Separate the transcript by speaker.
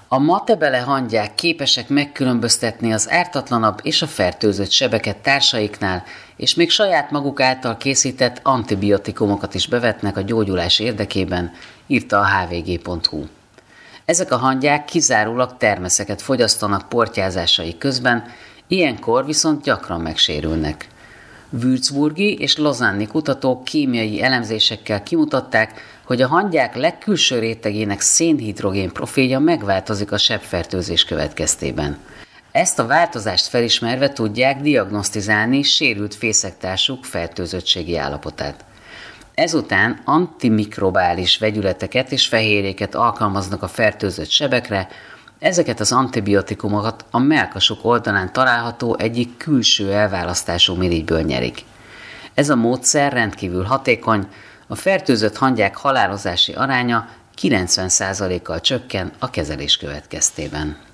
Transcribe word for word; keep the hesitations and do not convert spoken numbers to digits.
Speaker 1: A matebele hangyák képesek megkülönböztetni az ártatlanabb és a fertőzött sebeket társaiknál, és még saját maguk által készített antibiotikumokat is bevetnek a gyógyulás érdekében, írta a há vé gé pont hú. Ezek a hangyák kizárólag termeszeket fogyasztanak portyázásai közben, ilyenkor viszont gyakran megsérülnek. Würzburgi és lozanni kutatók kémiai elemzésekkel kimutatták, hogy a hangyák legkülső rétegének szénhidrogén profilja megváltozik a sebfertőzés következtében. Ezt a változást felismerve tudják diagnosztizálni sérült fészektársuk fertőzöttségi állapotát. Ezután antimikrobális vegyületeket és fehérjéket alkalmaznak a fertőzött sebekre, ezeket az antibiotikumokat a mellkasuk oldalán található egyik külső elválasztású mirigyből nyerik. Ez a módszer rendkívül hatékony, a fertőzött hangyák halálozási aránya kilencven százalékkal csökken a kezelés következtében.